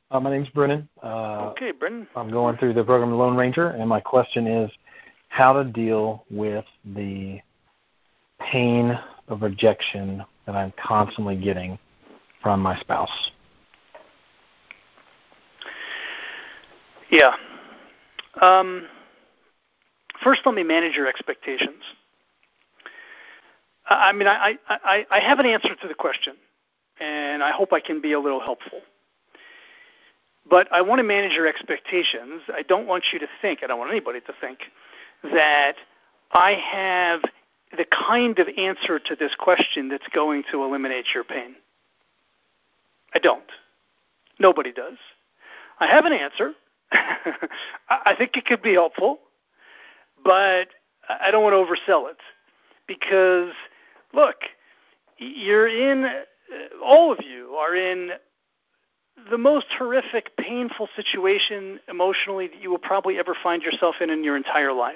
My name's Brennan. Okay, Brennan. I'm going through the program Lone Ranger, and my question is how to deal with the pain of rejection that I'm constantly getting from my spouse. Yeah. First, let me manage your expectations. I have an answer to the question, and I hope I can be a little helpful. But I want to manage your expectations. I don't want you to think, I don't want anybody to think, that I have the kind of answer to this question that's going to eliminate your pain. I don't. Nobody does. I have an answer. I think it could be helpful, but I don't want to oversell it because, look, all of you are in the most horrific, painful situation emotionally that you will probably ever find yourself in your entire life.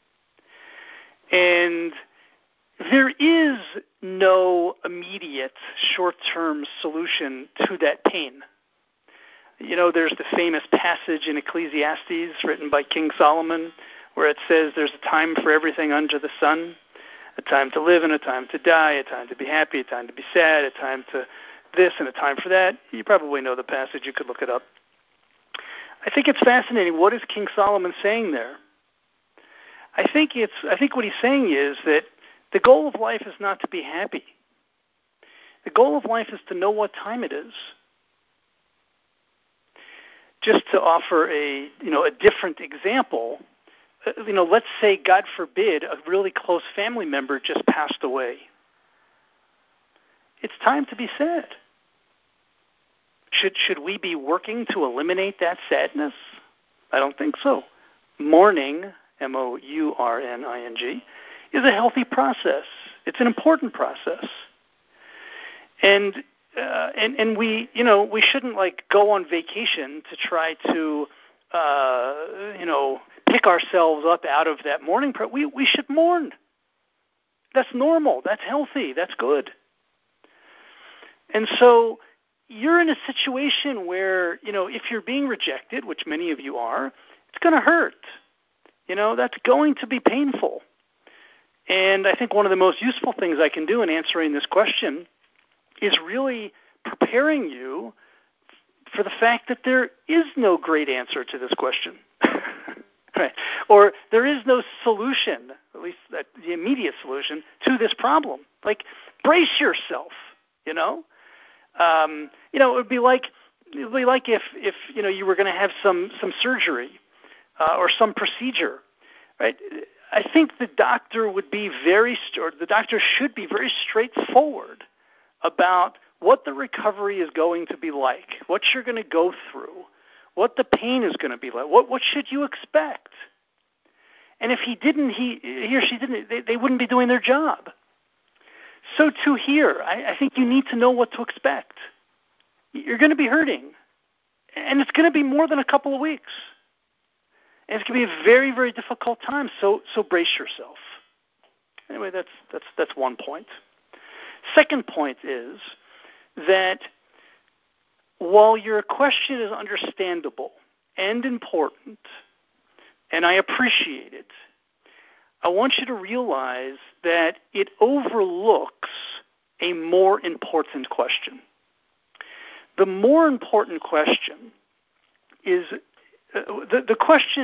And there is no immediate short-term solution to that pain. You know, there's the famous passage in Ecclesiastes written by King Solomon where it says there's a time for everything under the sun, a time to live and a time to die, a time to be happy, a time to be sad, a time to this and a time for that. You probably know the passage. You could look it up. I think it's fascinating. What is King Solomon saying there? I think what he's saying is that the goal of life is not to be happy. The goal of life is to know what time it is. Just to offer a different example, let's say, God forbid, a really close family member just passed away. It's time to be sad. Should we be working to eliminate that sadness? I don't think so. Mourning, M-O-U-R-N-I-N-G, is a healthy process. It's an important process. And we shouldn't go on vacation to try to pick ourselves up out of that mourning. We should mourn. That's normal. That's healthy. That's good. And so you're in a situation where, if you're being rejected, which many of you are, it's going to hurt. That's going to be painful. And I think one of the most useful things I can do in answering this question is really preparing you for the fact that there is no great answer to this question. Right? Or there is no solution, at least the immediate solution, to this problem. Brace yourself, It would be like if you were going to have some surgery or some procedure, right? I think the doctor should be very straightforward about what the recovery is going to be like, what you're going to go through, what the pain is going to be like, what should you expect? And if he or she didn't, they wouldn't be doing their job. So too here, I think you need to know what to expect. You're going to be hurting, and it's going to be more than a couple of weeks. And it's going to be a very, very difficult time, so brace yourself. Anyway, that's one point. Second point is that while your question is understandable and important, and I appreciate it, I want you to realize that it overlooks a more important question. The more important question is the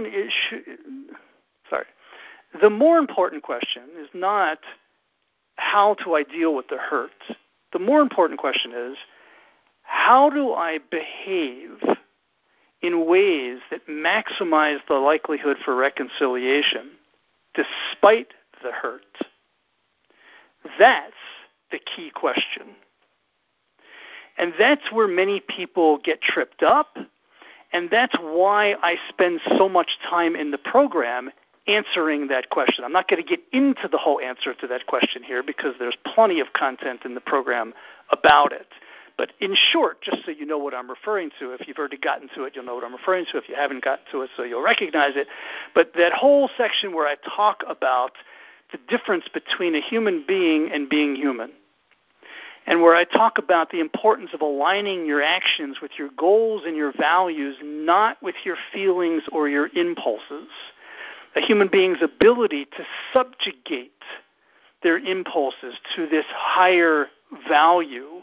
more important question is not how do I deal with the hurt. The more important question is how do I behave in ways that maximize the likelihood for reconciliation despite the hurt? That's the key question. And that's where many people get tripped up, and that's why I spend so much time in the program answering that question. I'm not going to get into the whole answer to that question here because there's plenty of content in the program about it. But in short, just so you know what I'm referring to, if you've already gotten to it, you'll know what I'm referring to. If you haven't gotten to it, so you'll recognize it. But that whole section where I talk about the difference between a human being and being human. and where I talk about the importance of aligning your actions with your goals and your values, not with your feelings or your impulses. A human being's ability to subjugate their impulses to this higher value,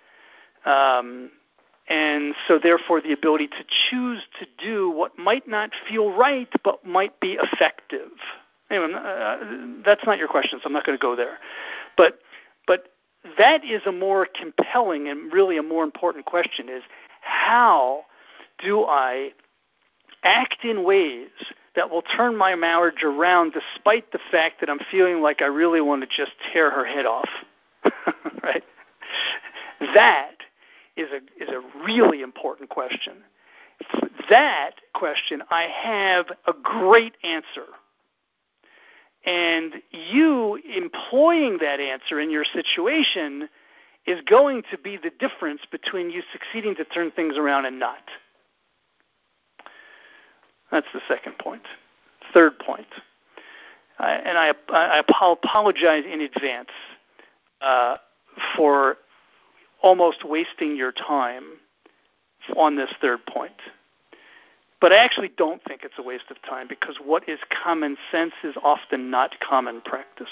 and so therefore the ability to choose to do what might not feel right but might be effective. Anyway, that's not your question, so I'm not going to go there. But that is a more compelling and really a more important question, is how do I act in ways that will turn my marriage around despite the fact that I'm feeling like I really want to just tear her head off, right? That is a really important question. For that question, I have a great answer. And you employing that answer in your situation is going to be the difference between you succeeding to turn things around and not. That's the second point. Third point, and I apologize in advance for almost wasting your time on this third point. But I actually don't think it's a waste of time, because what is common sense is often not common practice.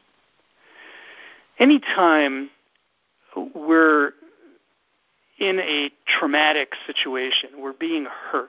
Anytime we're in a traumatic situation, we're being hurt,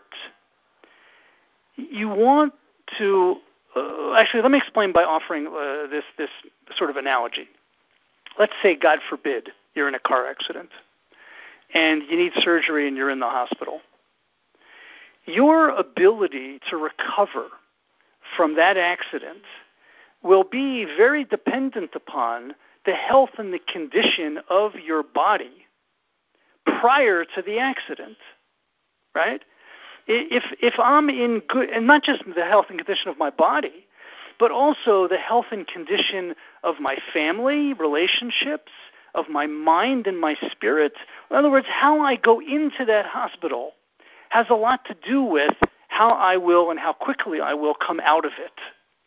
you want to actually, let me explain by offering this sort of analogy. Let's say, God forbid, you're in a car accident and you need surgery and you're in the hospital. Your ability to recover from that accident will be very dependent upon the health and the condition of your body prior to the accident, right? If I'm in good, and not just the health and condition of my body, but also the health and condition of my family, relationships, of my mind and my spirit. In other words, how I go into that hospital has a lot to do with how I will and how quickly I will come out of it.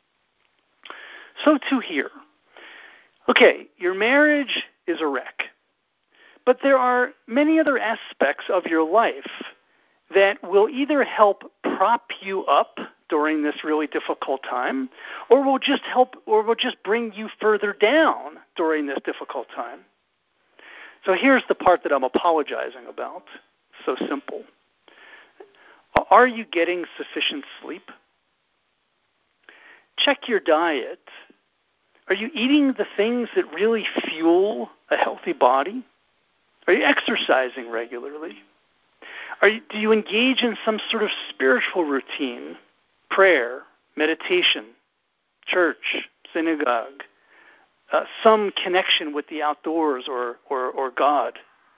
So too here. Okay, your marriage is a wreck, but there are many other aspects of your life that will either help prop you up during this really difficult time, or will just bring you further down during this difficult time. So here's the part that I'm apologizing about. So simple. Are you getting sufficient sleep? Check your diet. Are you eating the things that really fuel a healthy body? Are you exercising regularly? Do you engage in some sort of spiritual routine, prayer, meditation, church, synagogue, some connection with the outdoors or God?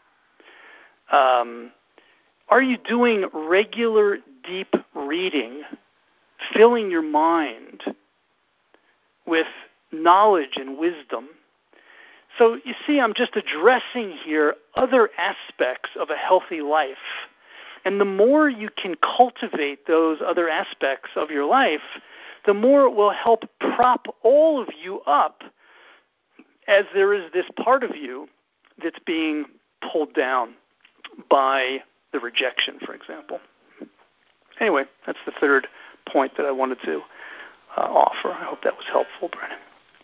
Are you doing regular deep reading, filling your mind with knowledge and wisdom? So you see, I'm just addressing here other aspects of a healthy life. And the more you can cultivate those other aspects of your life, the more it will help prop all of you up, as there is this part of you that's being pulled down by the rejection, for example. Anyway, that's the third point that I wanted to offer. I hope that was helpful, Brennan.